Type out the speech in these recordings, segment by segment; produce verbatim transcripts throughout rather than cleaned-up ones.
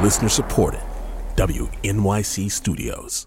Listener supported. W N Y C Studios.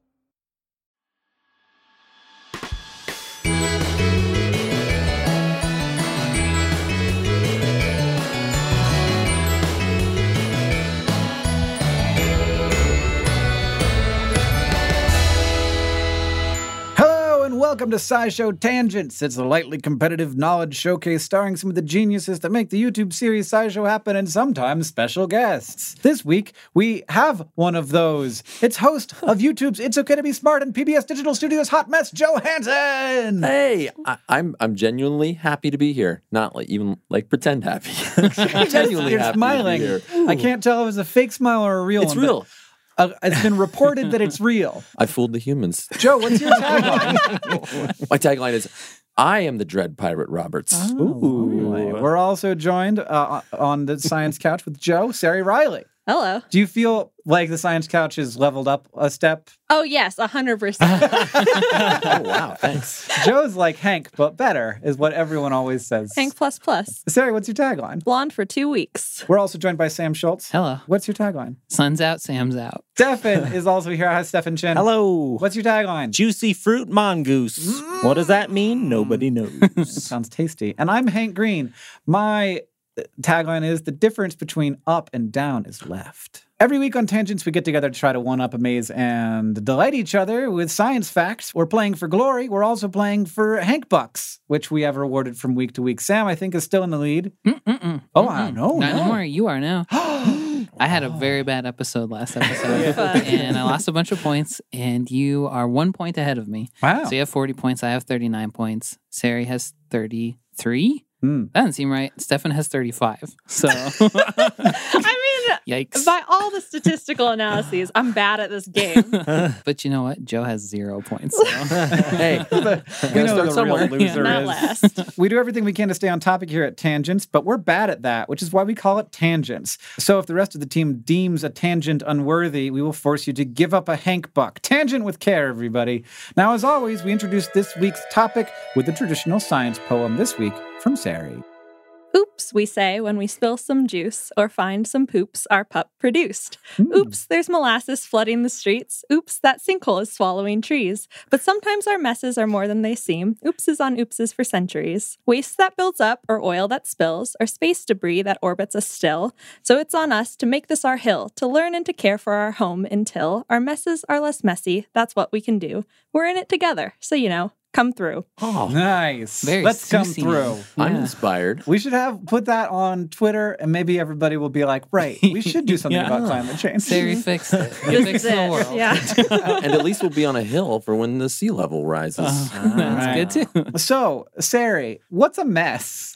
Welcome to SciShow Tangents. It's a lightly competitive knowledge showcase starring some of the geniuses that make the YouTube series SciShow happen and sometimes special guests. This week, we have one of those. It's host of YouTube's It's Okay to Be Smart and P B S Digital Studios Hot Mess, Joe Hansen. Hey, I, I'm I'm genuinely happy to be here. Not like even like pretend happy. genuinely You're happy smiling. to be here. I can't tell if it's a fake smile or a real It's one. real. Uh, it's been reported that it's real. I fooled the humans. Joe, what's your tagline? My tagline is, I am the Dread Pirate Roberts. Oh, Ooh. We're also joined uh, on the Science Couch with Joe, Sari Riley. Hello. Do you feel like the Science Couch has leveled up a step? Oh, yes, one hundred percent. Oh, wow, thanks. Joe's like Hank, but better, is what everyone always says. Hank plus plus. Sari, what's your tagline? Blonde for two weeks. We're also joined by Sam Schultz. Hello. What's your tagline? Sun's out, Sam's out. Stefan is also here. Hi, Stefan Chin. Hello. What's your tagline? Juicy fruit mongoose. Mm. What does that mean? Nobody knows. Sounds tasty. And I'm Hank Green. My tagline is, the difference between up and down is left. Every week on Tangents, we get together to try to one-up, amaze, and delight each other with science facts. We're playing for glory. We're also playing for Hank Bucks, which we have rewarded from week to week. Sam, I think, is still in the lead. Mm-mm-mm. Oh, I know. Not no. anymore. You are now. I had a very bad episode last episode, and I lost a bunch of points, and you are one point ahead of me. Wow. So you have forty points. I have thirty-nine points. Sari has thirty-three. Mm. That doesn't seem right. Stefan has thirty-five. So, I mean, yikes. By all the statistical analyses, I'm bad at this game. But you know what? Joe has zero points. So. Hey, we know start who the somewhere. real loser Not is. last. We do everything we can to stay on topic here at Tangents, but we're bad at that, which is why we call it Tangents. So if the rest of the team deems a tangent unworthy, we will force you to give up a Hank Buck. Tangent with care, everybody. Now, as always, we introduce this week's topic with the traditional science poem, this week from Sari. Oops, we say when we spill some juice or find some poops our pup produced. Mm. Oops, there's molasses flooding the streets. Oops, that sinkhole is swallowing trees. But sometimes our messes are more than they seem. Oopses on oopses for centuries. Waste that builds up or oil that spills or space debris that orbits us still. So it's on us to make this our hill, to learn and to care for our home until our messes are less messy. That's what we can do. We're in it together, so you know. Come through. Oh, nice. Very Let's come succinct. through. I'm Yeah. inspired. We should have put that on Twitter, and maybe everybody will be like, right, we should do something Yeah. about climate change. Sari fixed it. This You is fixed the it. world. Yeah. And at least we'll be on a hill for when the sea level rises. Uh, that's Right. good too. So, Sari, what's a mess?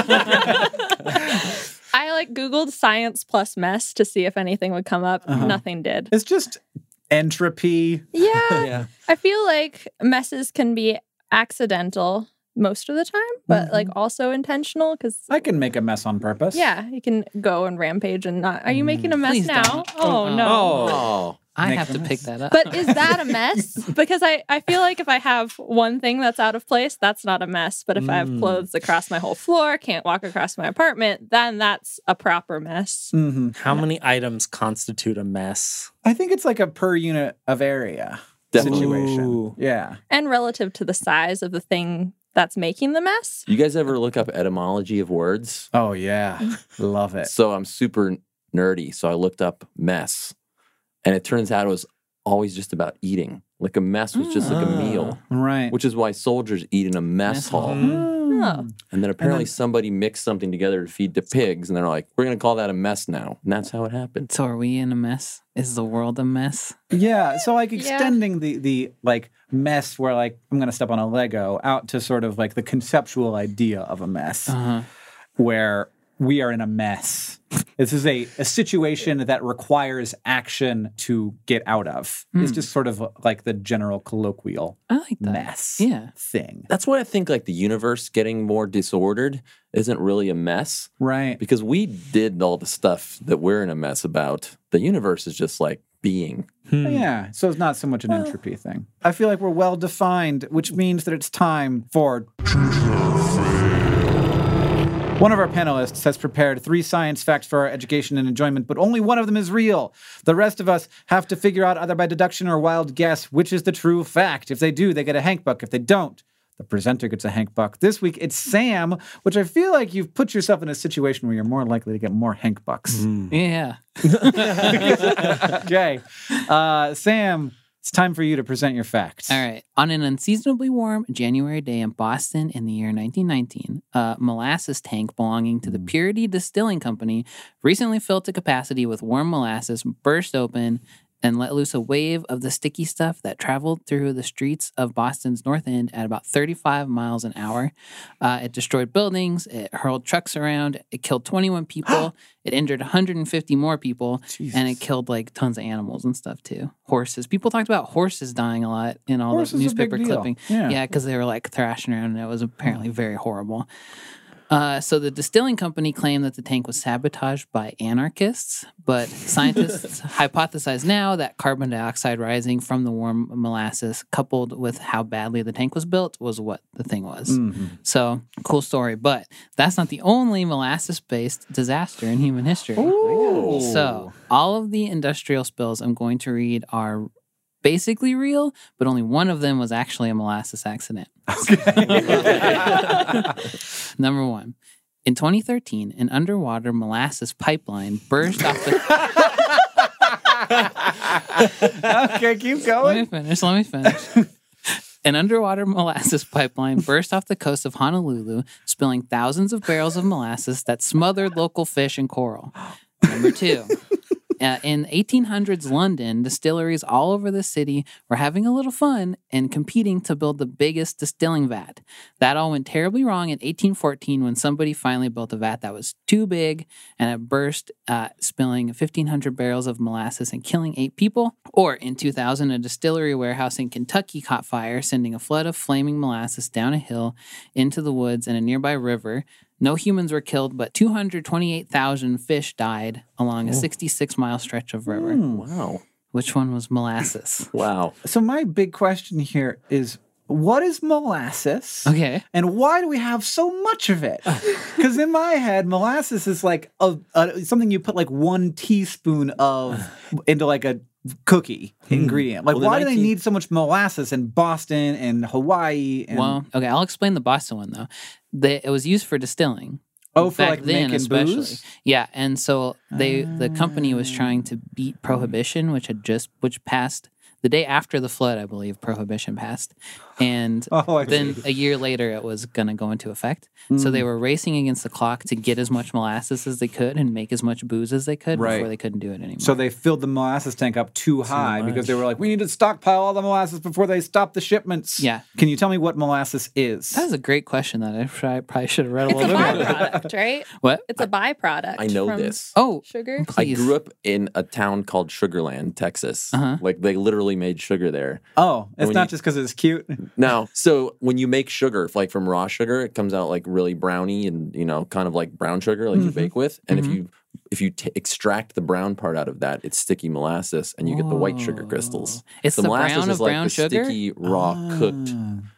I like Googled science plus mess to see if anything would come up. Uh-huh. Nothing did. It's just entropy. Yeah. Yeah. I feel like messes can be accidental most of the time, but Mhm. like also intentional because I can make a mess on purpose. yeah, you can go and rampage and not. Are you making a mess Please now? don't. Oh, Oh. no. Oh. I Make have a to mess. pick that up. But is that a mess? Because I, I feel like if I have one thing that's out of place, that's not a mess. But if I have Mm. clothes across my whole floor, can't walk across my apartment, then that's a proper mess. hmm How many items constitute a mess? I think it's like a per unit of area Definitely. situation. Ooh. Yeah. And relative to the size of the thing that's making the mess. You guys ever look up etymology of words? Oh, yeah. Love it. So I'm super nerdy. So I looked up mess. And it turns out it was always just about eating. Like a mess was just like a meal, Right. which is why soldiers eat in a mess Mess hall. hall. Mm. Oh. And then apparently then- somebody mixed something together to feed the pigs. And they're like, we're going to call that a mess now. And that's how it happened. So are we in a mess? Is the world a mess? Yeah. So, like, Yeah. extending the, the like, mess where, like, I'm going to step on a Lego out to sort of, like, the conceptual idea of a mess Uh-huh. where we are in a mess. This is a, a situation that requires action to get out of. It's Hmm. just sort of like the general colloquial I like that. mess Yeah. thing. That's why I think like the universe getting more disordered isn't really a mess. Right. Because we did all the stuff that we're in a mess about. The universe is just like being. Yeah, so it's not so much an entropy thing. I feel like we're well defined, which means that it's time for One of our panelists has prepared three science facts for our education and enjoyment, but only one of them is real. The rest of us have to figure out either by deduction or wild guess which is the true fact. If they do, they get a Hank Buck. If they don't, the presenter gets a Hank Buck. This week, it's Sam, which I feel like you've put yourself in a situation where you're more likely to get more Hank Bucks. Mm. Yeah. Okay. Uh, Sam, it's time for you to present your facts. All right. On an unseasonably warm January day in Boston in the year nineteen nineteen, a molasses tank belonging to the Purity Distilling Company recently filled to capacity with warm molasses, burst open, and let loose a wave of the sticky stuff that traveled through the streets of Boston's North End at about thirty-five miles an hour. Uh, it destroyed buildings, it hurled trucks around, it killed twenty-one people, it injured one hundred fifty more people, Jesus. and it killed like tons of animals and stuff too. Horses. People talked about horses dying a lot in all Horse the is a big newspaper deal. clipping. Yeah. Yeah, because they were like thrashing around and it was apparently very horrible. Uh, so the distilling company claimed that the tank was sabotaged by anarchists, but scientists hypothesize now that carbon dioxide rising from the warm molasses, coupled with how badly the tank was built, was what the thing was. Mm-hmm. So cool story, but that's not the only molasses-based disaster in human history. So all of the industrial spills I'm going to read are basically real, but only one of them was actually a molasses accident. Number one. In twenty thirteen, an underwater molasses pipeline burst off the... Okay, keep Let me going. finish, let me finish. An underwater molasses pipeline burst off the coast of Honolulu, spilling thousands of barrels of molasses that smothered local fish and coral. Number two. Uh, in eighteen hundreds London, distilleries all over the city were having a little fun and competing to build the biggest distilling vat. That all went terribly wrong in eighteen fourteen when somebody finally built a vat that was too big and it burst, uh, spilling fifteen hundred barrels of molasses and killing eight people. Or in two thousand, a distillery warehouse in Kentucky caught fire, sending a flood of flaming molasses down a hill into the woods and a nearby river. No humans were killed, but two hundred twenty-eight thousand fish died along a sixty-six mile stretch of river. Wow. Which one was molasses? Wow. So my big question here is, what is molasses? Okay. And why do we have so much of it? Because in my head, molasses is like a, a, something you put like one teaspoon of into like a cookie ingredient. Like, Well, the why do they nineteen need so much molasses in Boston and Hawaii? And, Well, okay, I'll explain the Boston one though. The, it was used for distilling. oh, for back like then, making especially. booze? Yeah, and so they the company was trying to beat prohibition, which had just which passed the day after the flood, I believe. Prohibition passed, and Oh, I then see. a year later, it was going to go into effect. So they were racing against the clock to get as much molasses as they could and make as much booze as they could Right. before they couldn't do it anymore. So they filled the molasses tank up too high because they much. were like, we need to stockpile all the molasses before they stop the shipments. Yeah. Can you tell me what molasses is? that is a great question that I probably- probably should have read a It's a little bit more. byproduct, right? What? It's a byproduct. I know from this. Oh, Sugar. I please. grew up in a town called Sugarland, Texas. Uh-huh. Like they literally made sugar there. oh, it's when not you- just because it's cute. No, so when you make sugar, like from raw sugar, it comes out like really browny and you know, kind of like brown sugar, like you bake with. And if you if you t- extract the brown part out of that, it's sticky molasses, and you get the white sugar crystals. It's the molasses brown is of like brown the sugar? sticky, raw, cooked.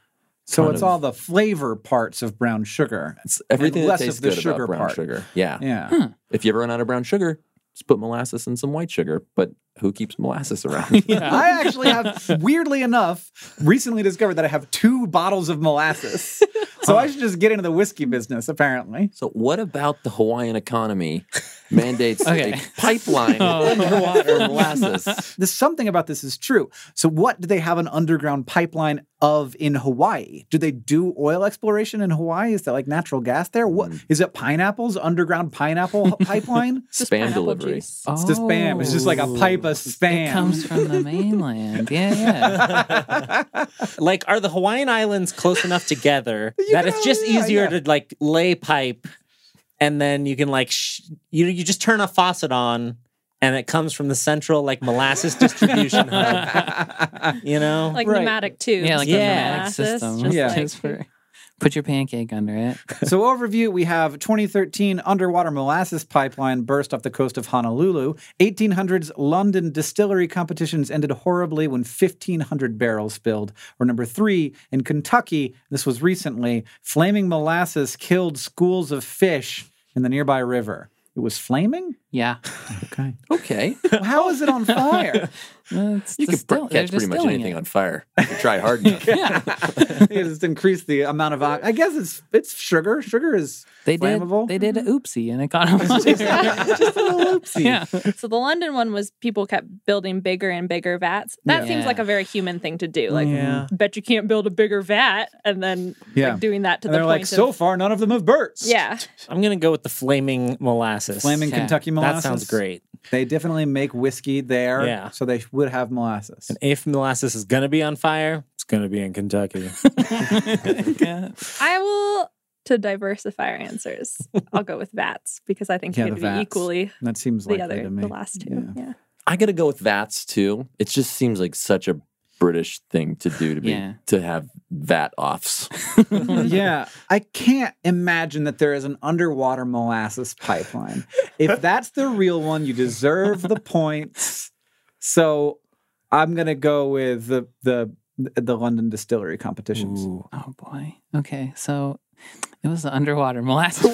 So kind it's of- all the flavor parts of brown sugar. It's everything and that less tastes of the good sugar about brown part. sugar. Yeah. Yeah. If you ever run out of brown sugar, just put molasses and some white sugar. But who keeps molasses around? I actually have, weirdly enough, recently discovered that I have two bottles of molasses. So I should just get into the whiskey business, apparently. So what about the Hawaiian economy mandates Okay. a pipeline of underwater molasses? There's something about this is true. So what do they have an underground pipeline of in Hawaii? Do they do oil exploration in Hawaii? Is that like natural gas there? What is it? Pineapples? Underground pineapple pipeline? Just Spam pineapple delivery. juice. It's just spam. It's just like a pipe of spam. It comes from the mainland. Yeah, yeah. Like, are the Hawaiian Islands close enough together that it's just yeah, easier yeah. to like lay pipe, and then you can like sh- you you just turn a faucet on, and it comes from the central like molasses distribution hub. You know, Like Right. pneumatic tubes. Yeah, like Yeah. a pneumatic Molasses, system. just Yeah. like- Just for Put your pancake under it. So overview, we have twenty thirteen underwater molasses pipeline burst off the coast of Honolulu. eighteen hundreds London distillery competitions ended horribly when fifteen hundred barrels spilled. Or number three, in Kentucky, this was recently, flaming molasses killed schools of fish in the nearby river. It was flaming? Yeah. Okay. Okay. Well, how is it on fire? Well, it's You can distill- pr- catch they're pretty much distilling anything it. on fire if you try hard enough. Yeah. It just increased the amount of. I guess it's it's sugar. Sugar is They did. flammable. They did a oopsie and it got on fire. just a little oopsie. Yeah. So the London one was people kept building bigger and bigger vats. That Yeah. seems like a very human thing to do. Like, Yeah. bet you can't build a bigger vat, and then Yeah. like, doing that to And the they're point like, of so far, none of them have burst. yeah. I'm gonna go with the flaming molasses. Flaming Okay. Kentucky That molasses. sounds great. They definitely make whiskey there. Yeah. So they would have molasses. And if molasses is gonna be on fire, it's gonna be in Kentucky. Yeah. I will to diversify our answers. I'll go with vats because I think Yeah, you're the going to be vats. equally That seems the likely other, to me. the last two. Yeah. Yeah. I gotta go with vats too. It just seems like such a British thing to do to be Yeah. to have vat offs. Yeah, I can't imagine that there is an underwater molasses pipeline. If that's the real one, you deserve the points. So I'm gonna go with the the the London distillery competitions. Ooh. Oh boy. Okay, so it was the underwater molasses.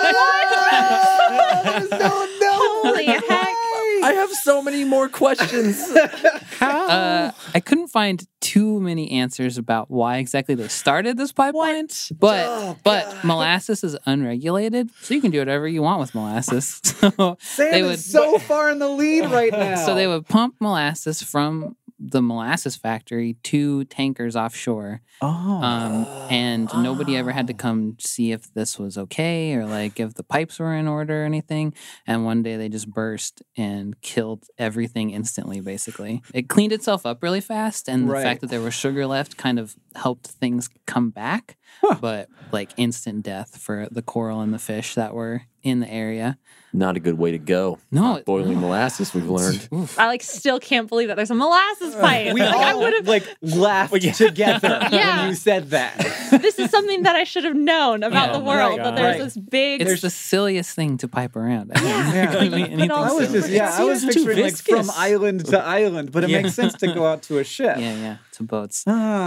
Holy heck. I have so many more questions. Uh, I couldn't find too many answers about why exactly they started this pipeline, but but molasses is unregulated, so you can do whatever you want with molasses. So Sam they is would so far in the lead right now. so they would pump molasses from the molasses factory to tankers offshore, Oh. um, and nobody ever had to come see if this was okay or like if the pipes were in order or anything. And one day they just burst and killed everything instantly. Basically, it cleaned itself up really fast, and the Right. fact that there was sugar left kind of helped things come back. But like instant death for the coral and the fish that were in the area. Not a good way to go. No, Not it- boiling molasses, we've learned. I like still can't believe that there's a molasses pipe. we like I all would have like laughed together Yeah. when you said that. this is something that I should have known about Yeah. the world. Right. That there's Right. this big It's the silliest thing to pipe around. I mean, Yeah. there couldn't be Like, you put anything all I was sillier. just yeah, I was seems too picturing like from viscous. island to island, but it Yeah. makes sense to go out to a ship. Yeah, yeah, to boats.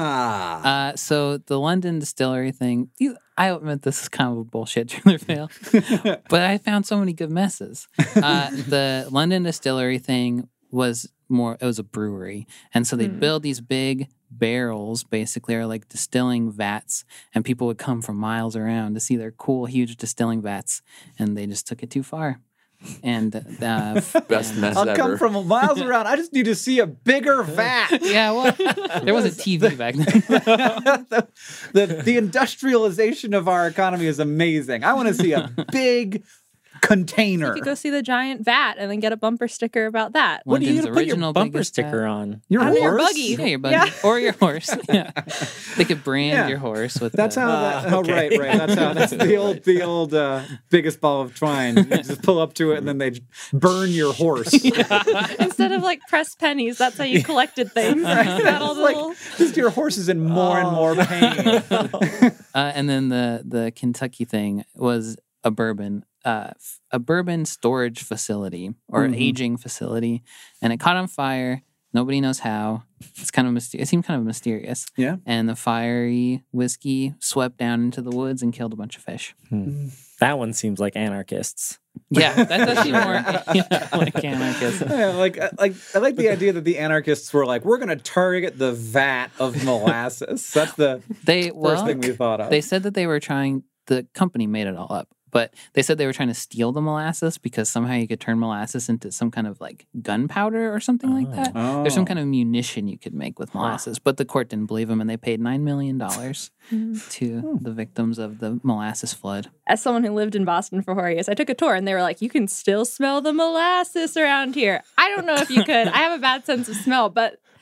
Ah. Uh, so the London distillery thing, you, I admit this is kind of a bullshit true or fail, but I found so many good messes. Uh, the London distillery thing was more, it was a brewery. And so they'd Hmm. build these big barrels, basically, or like distilling vats, and people would come from miles around to see their cool, huge distilling vats, and they just took it too far. And uh, Best and- mess I'll ever. come from miles around. I just need to see a bigger vat. Yeah, well, there was a T V back then. the, the the industrialization of our economy is amazing. I want to see a big container. You could go see the giant vat and then get a bumper sticker about that. What do you London's gonna put your original bumper biggest sticker vat. on? Your On your horse? buggy. Yeah, your buggy. Yeah. Or your horse. Yeah. They could brand Yeah. your horse with That's the, how. Ah, That, oh, okay. right, right. That's how. That's the old, the old uh, biggest ball of twine. You just pull up to it, and then they burn your horse. Instead of like pressed pennies, that's how you collected things. Got all the Like, little- just your horse is in more and more pain. uh, and then the the Kentucky thing was a bourbon, uh, f- a bourbon storage facility or an Mhm. aging facility, and it caught on fire. Nobody knows how. It's kind of myster- It seemed kind of mysterious. Yeah. And the fiery whiskey swept down into the woods and killed a bunch of fish. That one seems like anarchists. Yeah, that's actually more yeah, like anarchist. Yeah, like, uh, like I like the idea that the anarchists were like, we're going to target the vat of molasses. That's the They first well, thing we thought of. They said that they were trying, the company made it all up, but they said they were trying to steal the molasses because somehow you could turn molasses into some kind of like gunpowder or something like that. Oh. There's some kind of munition you could make with molasses, but the court didn't believe them and they paid nine million dollars to the victims of the molasses flood. As someone who lived in Boston for four years, I took a tour and they were like, you can still smell the molasses around here. I don't know if you could. I have a bad sense of smell, but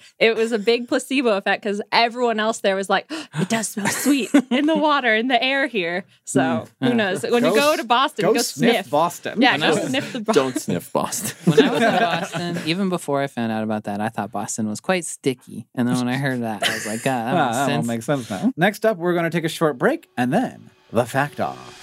it was a big placebo effect because everyone else there was like, it does smell sweet in the water, in the air here. So who knows? When Go you go s- to Boston, Go, go, sniff, sniff. Boston. Yeah, When go I was- sniff the Boston. Don't sniff Boston. When I was in Boston, even before I found out about that, I thought Boston was quite sticky. And then when I heard that, I was like, God, that Ah, makes that all sense. makes sense now. Next up, we're going to take a short break and then the fact off.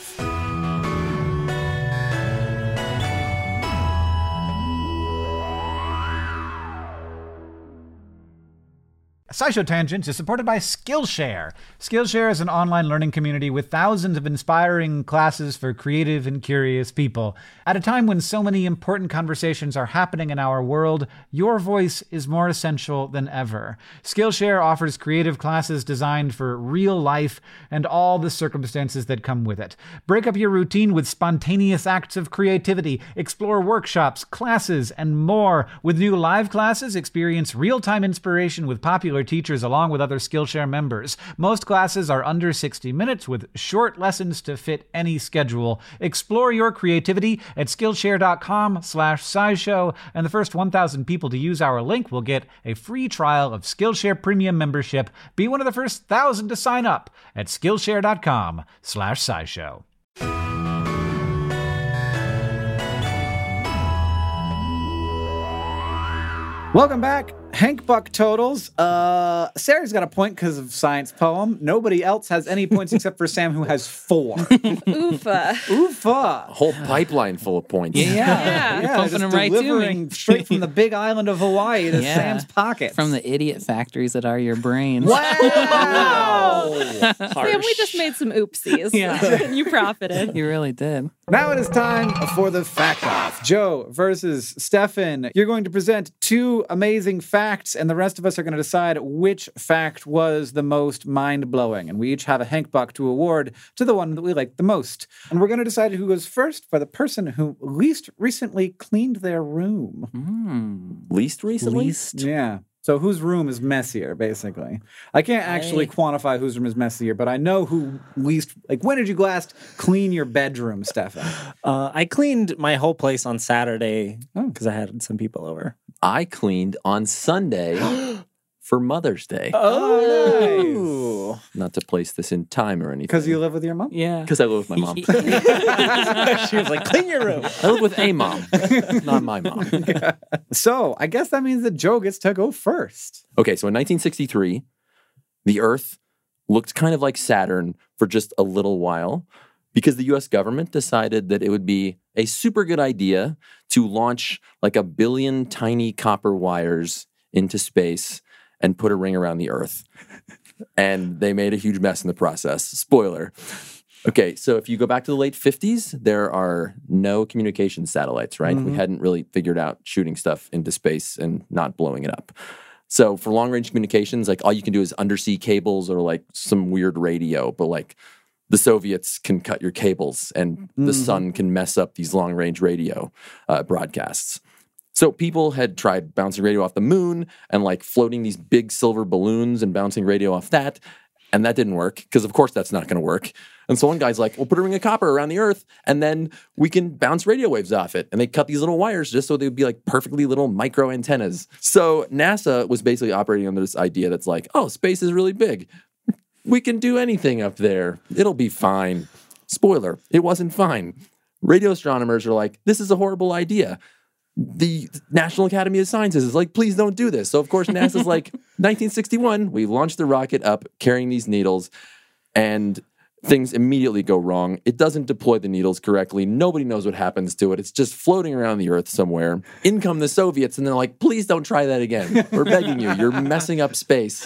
SciShow Tangents is supported by Skillshare. Skillshare is an online learning community with thousands of inspiring classes for creative and curious people. At a time when so many important conversations are happening in our world, your voice is more essential than ever. Skillshare offers creative classes designed for real life and all the circumstances that come with it. Break up your routine with spontaneous acts of creativity. Explore workshops, classes, and more. With new live classes, experience real-time inspiration with popular teachers along with other Skillshare members. Most classes are under sixty minutes with short lessons to fit any schedule. Explore your creativity at Skillshare.com slash SciShow, and the first one thousand people to use our link will get a free trial of Skillshare Premium membership. Be one of the first one thousand to sign up at Skillshare.com slash SciShow. Welcome back. Hank Buck totals. Uh, Sarah's got a point because of science poem. Nobody else has any points except for Sam, who has four. Oofa. Oofa. A whole pipeline full of points. Yeah, Yeah. You're pumping just them right to delivering me. straight from the big island of Hawaii to Yeah. Sam's pockets. From the idiot factories that are your brains. Wow! Sam, we just made some oopsies. Yeah. You profited. You really did. Now it is time for the fact off. Joe versus Stefan. You're going to present two amazing facts, and the rest of us are going to decide which fact was the most mind-blowing. And we each have a Hank Buck to award to the one that we like the most. And we're going to decide who goes first by the person who least recently cleaned their room. Mm. Least recently? Least. Yeah. So whose room is messier, basically? I can't actually I- quantify whose room is messier, but I know who least... Like, when did you last clean your bedroom, Stefan? Uh, I cleaned my whole place on Saturday Oh. because I had some people over. I cleaned on Sunday for Mother's Day. Oh, nice. Not to place this in time or anything. Because you live with your mom? Yeah. Because I live with my mom. She was like, clean your room. I live with a mom, not my mom. So I guess that means that Joe gets to go first. Okay, so in nineteen sixty-three, the Earth looked kind of like Saturn for just a little while because the U S government decided that it would be a super good idea to launch like a billion tiny copper wires into space and put a ring around the Earth. And they made a huge mess in the process. Spoiler. Okay, so if you go back to the late fifties, there are no communication satellites, right? We hadn't really figured out shooting stuff into space and not blowing it up. So for long range communications, like all you can do is undersea cables or like some weird radio, but like the Soviets can cut your cables and the sun can mess up these long range radio uh, broadcasts. So people had tried bouncing radio off the moon and like floating these big silver balloons and bouncing radio off that. And that didn't work because, of course, that's not going to work. And so one guy's like, we'll put a ring of copper around the Earth and then we can bounce radio waves off it. And they cut these little wires just so they would be like perfectly little micro antennas. So NASA was basically operating under this idea that's like, oh, space is really big. We can do anything up there. It'll be fine. Spoiler, it wasn't fine. Radio astronomers are like, this is a horrible idea. The National Academy of Sciences is like, please don't do this. So, of course, NASA's like, nineteen sixty-one, we launched the rocket up carrying these needles, and things immediately go wrong. It doesn't deploy the needles correctly. Nobody knows what happens to it. It's just floating around the Earth somewhere. In come the Soviets, and they're like, please don't try that again. We're begging you. You're messing up space.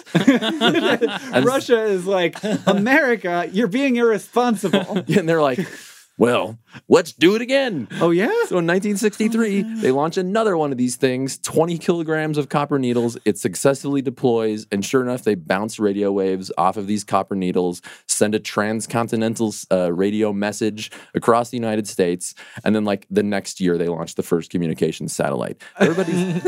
And Russia is like, America, you're being irresponsible. And they're like, well, let's do it again. Oh, yeah? So in nineteen sixty-three, they launch another one of these things, twenty kilograms of copper needles. It successfully deploys, and sure enough, they bounce radio waves off of these copper needles, send a transcontinental uh, radio message across the United States, and then like the next year, they launch the first communications satellite. Everybody's,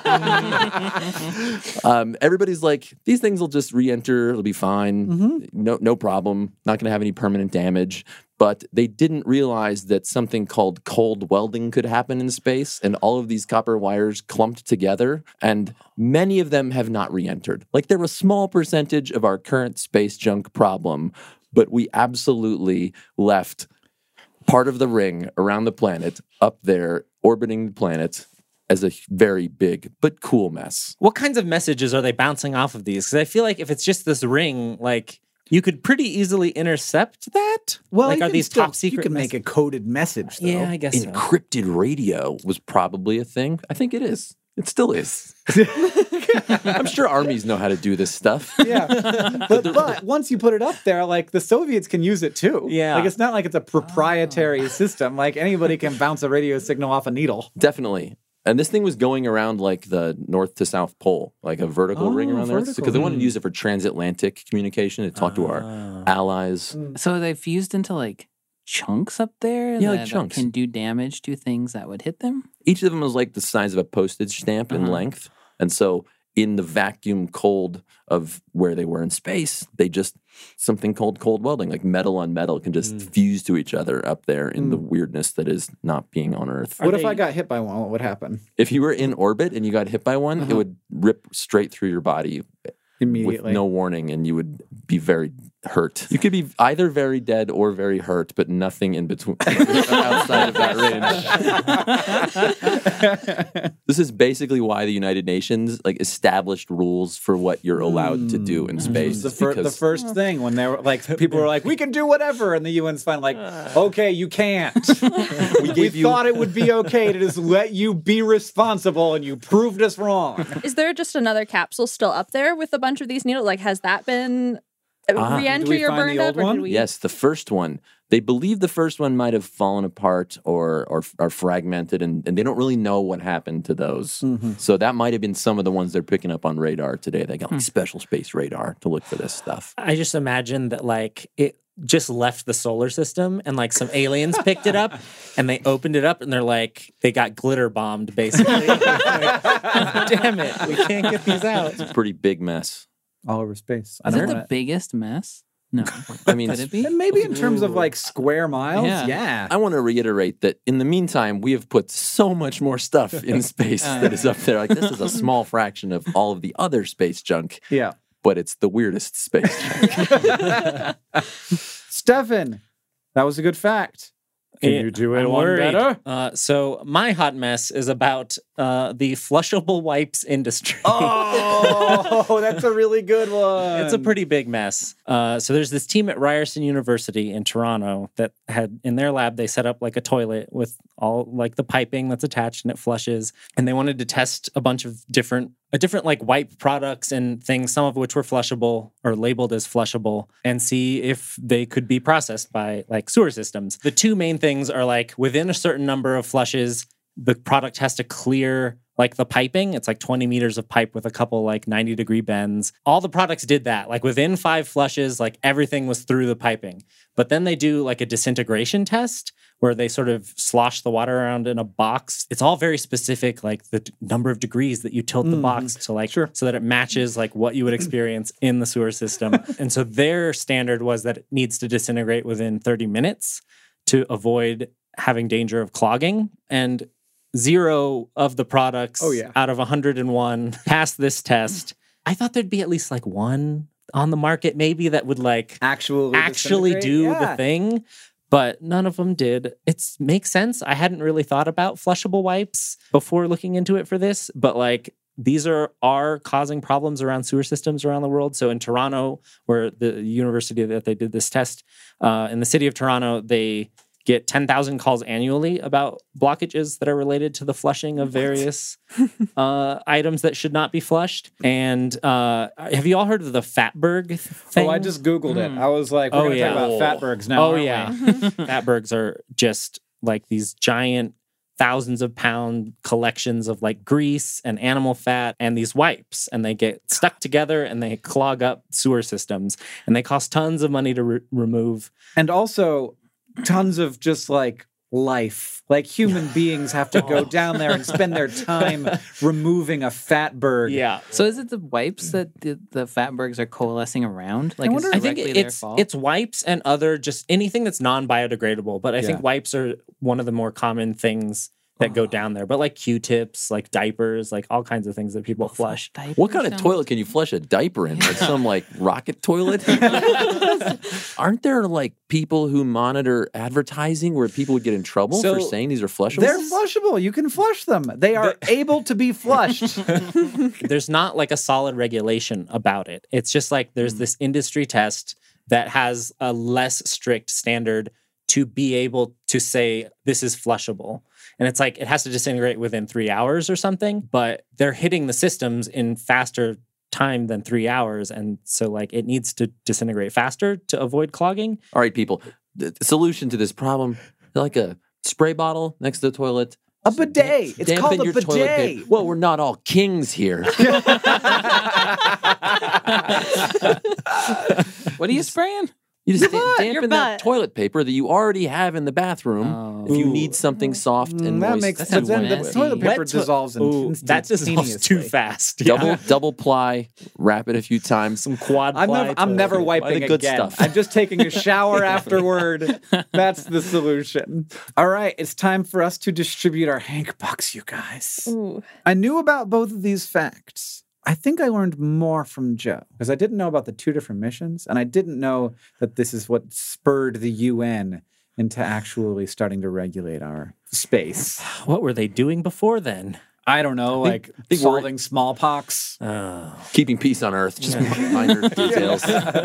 um, everybody's like, these things will just re-enter. It'll be fine. No, no problem. Not going to have any permanent damage. but they didn't realize that something called cold welding could happen in space, and all of these copper wires clumped together, and many of them have not re-entered. Like, they're a small percentage of our current space junk problem, but we absolutely left part of the ring around the planet up there, orbiting the planet, as a very big but cool mess. What kinds of messages are they bouncing off of these? Because I feel like if it's just this ring, like you could pretty easily intercept that. Well, like you are can these still- top secret? You can make mes- a coded message, though. Yeah, I guess so. Encrypted radio was probably a thing. I think it is. It still is. I'm sure armies know how to do this stuff. Yeah, but but once you put it up there, like the Soviets can use it too. Yeah. like it's not like it's a proprietary system. Like anybody can bounce a radio signal off a needle. Definitely. And this thing was going around like the north to south pole, like a vertical Oh, ring around there. vertical. Because they wanted to use it for transatlantic communication to talk to our Ah. allies. So they fused into like chunks up there Yeah, like that chunks. can do damage to things that would hit them. Each of them was like the size of a postage stamp in Uh-huh. length. And so in the vacuum cold of where they were in space, they just, something called cold welding, like metal on metal can just fuse to each other up there in the weirdness that is not being on Earth. What if they- I got hit by one? What would happen If you were in orbit and you got hit by one, it would rip straight through your body immediately? with no warning, and you would be very hurt. You could be either very dead or very hurt, but nothing in between outside of that range. This is basically why the United Nations like established rules for what you're allowed to do in space. the, fir- the because- first thing when they were like, people were like, "We can do whatever," and the U N's finally like, "Okay, you can't. we gave you- thought it would be okay to just let you be responsible, and you proved us wrong." Is there just another capsule still up there with a bunch of these needles? Like, has that been Ah. Did re-entry we or find the burned old up? Or one? did we... Yes, the first one. They believe the first one might have fallen apart or or are fragmented, and, and they don't really know what happened to those. So that might have been some of the ones they're picking up on radar today. They got like special space radar to look for this stuff. I just imagine that like it just left the solar system and like some aliens picked it up and they opened it up and they're like they got glitter bombed basically. Like, damn it, we can't get these out. It's a pretty big mess. All over space. I Is don't it the wanna- biggest mess? No. I mean, Could it be? And maybe in terms of like square miles, Yeah. yeah. I want to reiterate that in the meantime, we have put so much more stuff in space that is up there. Like, this is a small fraction of all of the other space junk, Yeah. but it's the weirdest space junk. Stefan, that was a good fact. Can Yeah, you do it I'm one worried. better? Uh, so my hot mess is about uh, the flushable wipes industry. Oh, that's a really good one. It's a pretty big mess. Uh, so there's this team at Ryerson University in Toronto that had in their lab they set up like a toilet with all like the piping that's attached and it flushes, and they wanted to test a bunch of different a different like wipe products and things, some of which were flushable or labeled as flushable, and see if they could be processed by like sewer systems. The two main things are like within a certain number of flushes, the product has to clear like the piping. It's like twenty meters of pipe with a couple like ninety degree bends. All the products did that. Like within five flushes, like everything was through the piping. But then they do like a disintegration test where they sort of slosh the water around in a box. It's all very specific, like the d- number of degrees that you tilt the box to like, Sure. so that it matches like what you would experience in the sewer system. And so their standard was that it needs to disintegrate within thirty minutes to avoid having danger of clogging. And zero of the products Oh, yeah. out of one hundred one passed this test. I thought there'd be at least like one on the market maybe that would like actually actually disintegrate? do Yeah. the thing, but none of them did. It makes sense. I hadn't really thought about flushable wipes before looking into it for this, but like these are are causing problems around sewer systems around the world. So in Toronto, where the university that they did this test, uh, in the city of Toronto, they get ten thousand calls annually about blockages that are related to the flushing of various uh, items that should not be flushed. And uh, have you all heard of the Fatberg thing? Oh, I just Googled it. I was like, we're Oh, going to yeah. talk about Fatbergs now. Oh, aren't we? yeah. Fatbergs are just like these giant thousands of pound collections of like grease and animal fat and these wipes, and they get stuck together and they clog up sewer systems, and they cost tons of money to re- remove. And also tons of just like life. Like human beings have to go down there and spend their time removing a fatberg. Yeah. So is it the wipes that the, the fatbergs are coalescing around? Like, wonder- is I it think directly their it's fault? it's wipes and other just anything that's non-biodegradable. But I think Yeah. wipes are one of the more common things that go down there. But like Q-tips, like diapers, like all kinds of things that people flush. What kind of toilet can you flush a diaper in? Like some like rocket toilet? Aren't there like people who monitor advertising where people would get in trouble So, for saying these are flushable? They're flushable. You can flush them. They are able to be flushed. There's not like a solid regulation about it. It's just like there's this industry test that has a less strict standard to be able to say this is flushable. And it's like it has to disintegrate within three hours or something, but they're hitting the systems in faster time than three hours. And so like it needs to disintegrate faster to avoid clogging. All right, people. The the solution to this problem, like a spray bottle next to the toilet. A bidet. It's Dampen called a your toilet bidet. paper. Well, we're not all kings here. What are you spraying? You just da- butt, your dampen that butt. toilet paper that you already have in the bathroom. Oh. If you Ooh. need something soft and Mm, that moist, makes That sense. sounds Then the nasty. toilet paper Wet to- dissolves Ooh, that dissolves too instantaneously. fast. double Yeah. double ply, wrap it a few times. Some quad I'm ply never, I'm toilet never paper. wiping the good again. stuff. I'm just taking a shower afterward. That's the solution. All right, it's time for us to distribute our Hank Bucks, you guys. Ooh. I knew about both of these facts. I think I learned more from Joe because I didn't know about the two different missions, and I didn't know that this is what spurred the U N into actually starting to regulate our space. What were they doing before then? I don't know, think- like think we're- solving smallpox. Oh. Keeping peace on Earth, just minor details.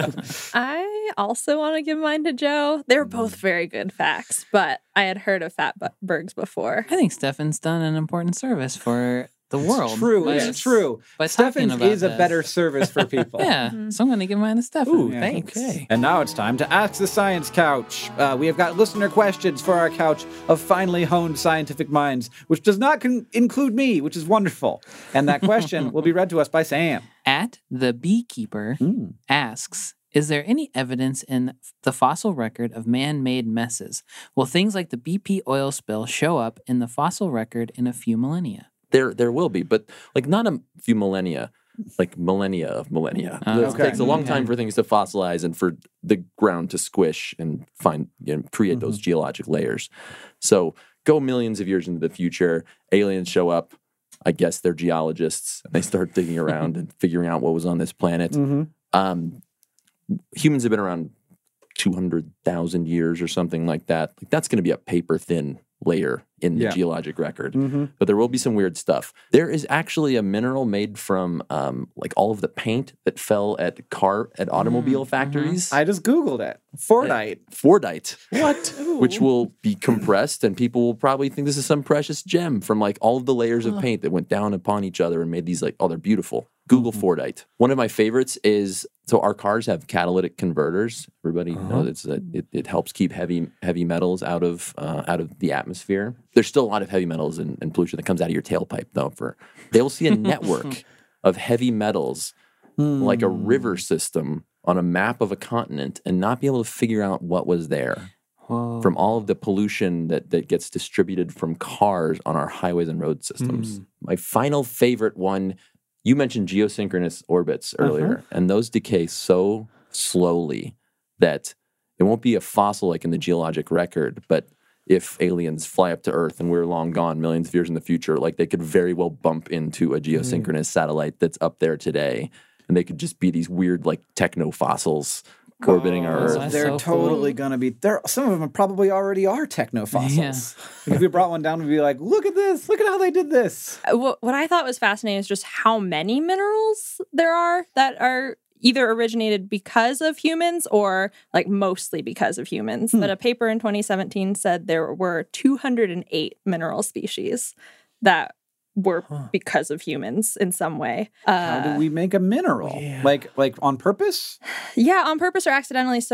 I also want to give mine to Joe. They were both very good facts, but I had heard of fatbergs before. I think Stefan's done an important service for the world. True, by- it's true. by talking Stefan's about is a this. better service for people. Yeah, so I'm going to give mine to Stefan. Ooh, Yeah. thanks. Okay. And now it's time to Ask the Science Couch. Uh, we have got listener questions for our couch of finely honed scientific minds, which does not con- include me, which is wonderful. And that question will be read to us by Sam. At the Beekeeper Mm. asks, is there any evidence in the fossil record of man-made messes? Will things like the B P oil spill show up in the fossil record in a few millennia? There, there will be, but like not a few millennia, like millennia of millennia. Oh, it okay. takes a long Okay. time for things to fossilize and for the ground to squish and find, you know, create those geologic layers. So go millions of years into the future, aliens show up. I guess they're geologists, and they start digging around and figuring out what was on this planet. Mhm. Um, humans have been around two hundred thousand years or something like that. Like that's going to be a paper thin layer in the Yeah. geologic record. Mhm. But there will be some weird stuff. There is actually a mineral made from um, like all of the paint that fell at car at automobile factories. I just Googled it. Fordite. Fordite. What? Which will be compressed, and people will probably think this is some precious gem from like all of the layers of paint that went down upon each other and made these like, oh, they're beautiful. Google Fordite. One of my favorites is so our cars have catalytic converters. Everybody knows it's a, it, it helps keep heavy heavy metals out of uh, out of the atmosphere. There's still a lot of heavy metals and, and pollution that comes out of your tailpipe, though. For they will see a network of heavy metals like a river system on a map of a continent and not be able to figure out what was there Whoa. from all of the pollution that, that gets distributed from cars on our highways and road systems. My final favorite one, you mentioned geosynchronous orbits earlier, and those decay so slowly that it won't be a fossil like in the geologic record, but if aliens fly up to Earth and we're long gone millions of years in the future, like they could very well bump into a geosynchronous satellite that's up there today, and they could just be these weird like techno fossils orbiting our Oh, Earth. that's They're so totally cool. going to be there. Some of them probably already are technofossils. Yeah. If we brought one down, we'd be like, look at this. Look at how they did this. What, what I thought was fascinating is just how many minerals there are that are either originated because of humans or like mostly because of humans. But a paper in twenty seventeen said there were two hundred eight mineral species that were because of humans in some way. Uh, How do we make a mineral? Like, like on purpose? Yeah, on purpose or accidentally. So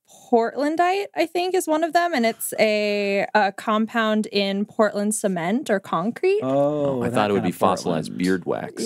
Portlandite, I think, is one of them, and it's a, a compound in Portland cement or concrete. Oh, I that thought it would kind be of fossilized Portland. beard wax.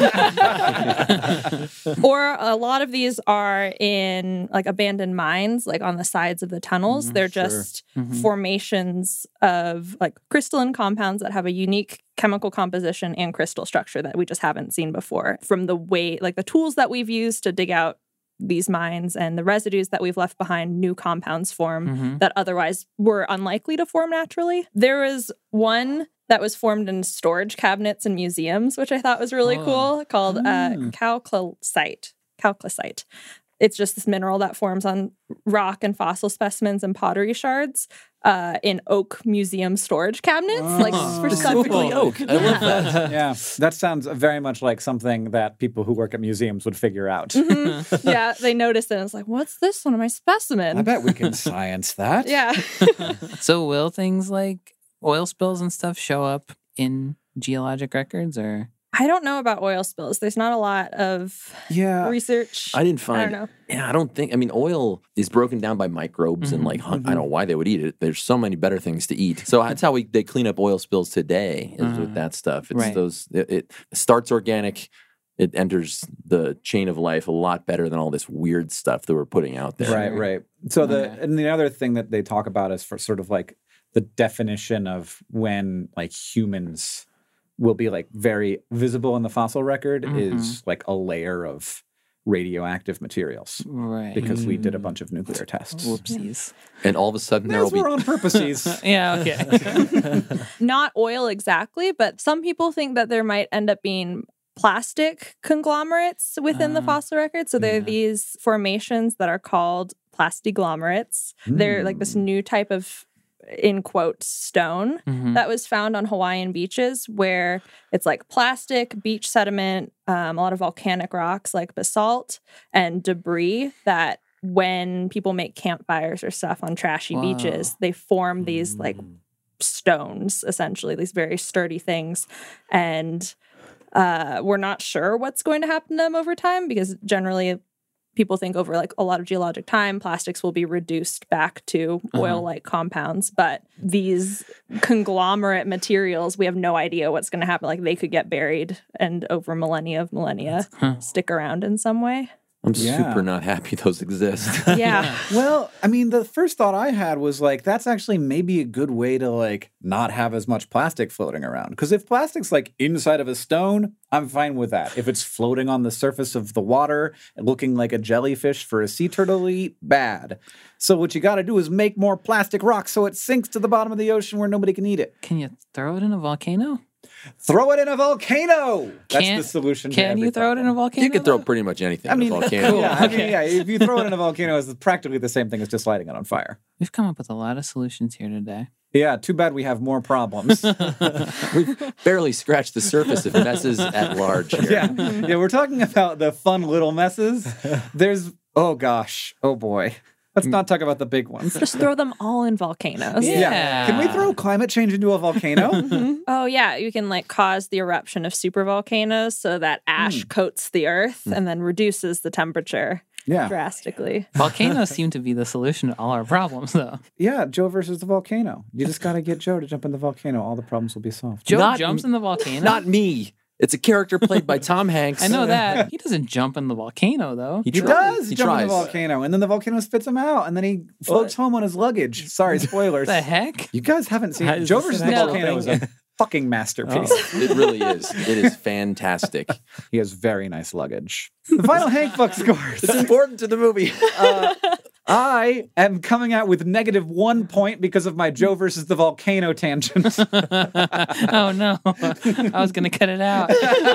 Or a lot of these are in like abandoned mines, like on the sides of the tunnels. They're just Mhm. formations of like crystalline compounds that have a unique chemical composition and crystal structure that we just haven't seen before. From the way, like the tools that we've used to dig out these mines and the residues that we've left behind, new compounds form Mhm. that otherwise were unlikely to form naturally. There was one that was formed in storage cabinets in museums, which I thought was really Oh. cool, called uh, Mm. calclasite. Calclasite. It's just this mineral that forms on rock and fossil specimens and pottery shards uh, in oak museum storage cabinets, like Oh, for Specifically cool. oak. I love that. Yeah, that sounds very much like something that people who work at museums would figure out. Mm-hmm. Yeah, they noticed it and it's like, what's this on my specimen? I bet we can science that. Yeah. So will things like oil spills and stuff show up in geologic records, or I don't know about oil spills. There's not a lot of Yeah. research. I didn't I find. don't know. Yeah, I don't think. I mean, oil is broken down by microbes and Mhm, like hun- I don't know why they would eat it. There's so many better things to eat. So that's how we they clean up oil spills today is Uh-huh. with that stuff. It's Right. those. It, it starts organic. It enters the chain of life a lot better than all this weird stuff that we're putting out there. Right, right. So the Okay. and the other thing that they talk about is for sort of like the definition of when like humans will be like very visible in the fossil record is like a layer of radioactive materials right? because we did a bunch of nuclear tests. Whoopsies. And all of a sudden there will Those be were on purposes. Yeah. Okay. Not oil exactly, but some people think that there might end up being plastic conglomerates within the Ah, fossil record. So there are yeah. these formations that are called plastiglomerates. They're like this new type of, in quote, stone Mhm. that was found on Hawaiian beaches where it's like plastic, beach sediment, um, a lot of volcanic rocks like basalt and debris that when people make campfires or stuff on trashy Wow. beaches, they form these like stones, essentially, these very sturdy things. And uh, we're not sure what's going to happen to them over time because generally people think over like a lot of geologic time, plastics will be reduced back to Uh-huh. oil-like compounds. But these conglomerate materials, we have no idea what's going to happen. Like they could get buried and over millennia of millennia Huh. stick around in some way. I'm Yeah. super not happy those exist. Yeah. Well, I mean, the first thought I had was like, that's actually maybe a good way to like not have as much plastic floating around. Because if plastic's like inside of a stone, I'm fine with that. If it's floating on the surface of the water, looking like a jellyfish for a sea turtle to eat, bad. So what you got to do is make more plastic rocks so it sinks to the bottom of the ocean where nobody can eat it. Can you throw it in a volcano? Throw it in a volcano. That's Can't- the solution. to Can every you throw it in a problem. volcano? You can throw though? pretty much anything I mean, in a volcano. cool. I mean, Okay. yeah, if you throw it in a volcano, it's practically the same thing as just lighting it on fire. We've come up with a lot of solutions here today. Yeah, too bad we have more problems. We've barely scratched the surface of messes at large here. yeah, yeah, we're talking about the fun little messes. There's, oh gosh, oh boy. Let's not talk about the big ones. Just throw them all in volcanoes. Yeah. Can we throw climate change into a volcano? Oh, yeah. You can like cause the eruption of supervolcanoes so that ash coats the earth and then reduces the temperature Yeah. drastically. Volcanoes seem to be the solution to all our problems, though. Yeah, Joe versus the volcano. You just got to get Joe to jump in the volcano. All the problems will be solved. Joe Not- jumps in the volcano. Not me. It's a character played by Tom Hanks. I know that. He doesn't jump in the volcano, though. He, He tries. does He jump tries. in the volcano, and then the volcano spits him out, and then he floats home on his luggage. Sorry, spoilers. The heck? You guys haven't seen How does Joe this versus the actually volcano is thing? a fucking masterpiece. It really is. It is fantastic. He has very nice luggage. The final Hank Buck scores. It's important to the movie. Uh, I am coming out with negative one point because of my Joe versus the volcano tangent. Oh, no. I was going to cut it out.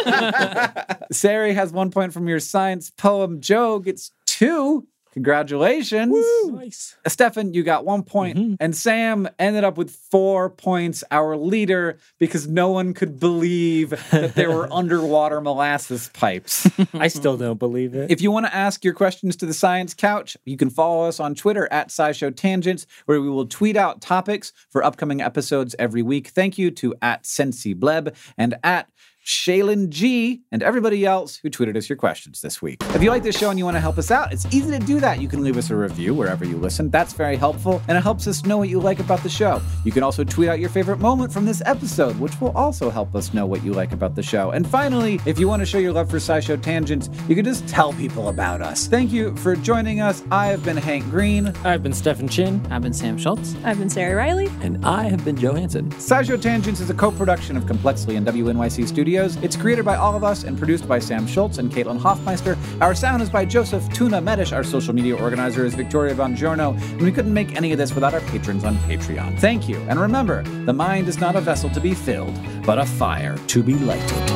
Sari has one point from your science poem. Joe gets two. Congratulations. Nice. Stefan, you got one point. And Sam ended up with four points, our leader, because no one could believe that there were underwater molasses pipes. I still don't believe it. If you want to ask your questions to the Science Couch, you can follow us on Twitter at SciShow Tangents, where we will tweet out topics for upcoming episodes every week. Thank you to at SensiBleb and at Shaylin G, and everybody else who tweeted us your questions this week. If you like this show and you want to help us out, it's easy to do that. You can leave us a review wherever you listen. That's very helpful, and it helps us know what you like about the show. You can also tweet out your favorite moment from this episode, which will also help us know what you like about the show. And finally, if you want to show your love for SciShow Tangents, you can just tell people about us. Thank you for joining us. I have been Hank Green. I've been Stefan Chin. I've been Sam Schultz. I've been Sarah Riley. And I have been Joe Hansen. SciShow Tangents is a co-production of Complexly and W N Y C Studios. It's created by all of us and produced by Sam Schultz and Caitlin Hoffmeister. Our sound is by Joseph Tuna Medish. Our social media organizer is Victoria Bongiorno. And we couldn't make any of this without our patrons on Patreon. Thank you. And remember, the mind is not a vessel to be filled, but a fire to be lighted.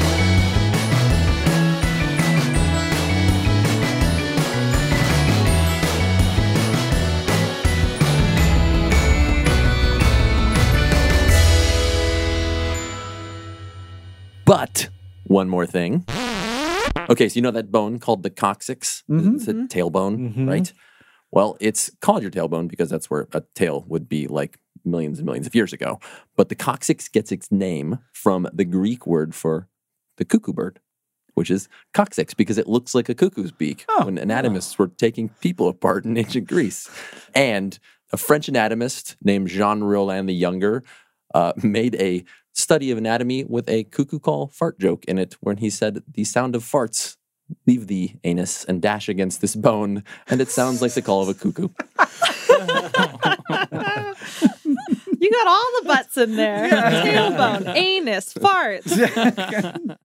But one more thing. Okay, so you know that bone called the coccyx? Mm-hmm. It's a tailbone, Mhm. right? Well, it's called your tailbone because that's where a tail would be like millions and millions of years ago. But the coccyx gets its name from the Greek word for the cuckoo bird, which is coccyx, because it looks like a cuckoo's beak Oh. when anatomists were taking people apart in ancient Greece. And a French anatomist named Jean Rollin the Younger uh, made a study of anatomy with a cuckoo call fart joke in it, when he said, "The sound of farts leave the anus and dash against this bone, and it sounds like the call of a cuckoo." You got all the butts in there. Tailbone, anus, farts.